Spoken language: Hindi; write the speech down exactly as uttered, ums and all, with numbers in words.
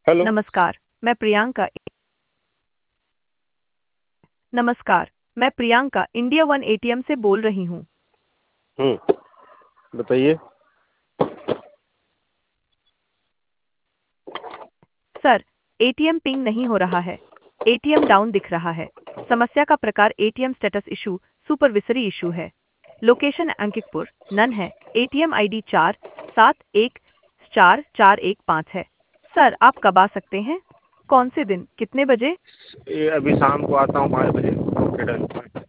हेलो। नमस्कार, मैं प्रियंका नमस्कार, मैं प्रियंका इंडिया वन एटीएम से बोल रही हूँ। हम्म बताइए। सर, एटीएम पिंग नहीं हो रहा है। एटीएम डाउन दिख रहा है। समस्या का प्रकार ATM status issue, supervisory issue है। लोकेशन अंकितपुर, नन है। एटीएम आईडी चार सात एक चार चार एक पाँच है। सर, आप कब आ सकते हैं? कौन से दिन, कितने बजे? ये अभी शाम को आता हूँ पाँच बजे। Okay done.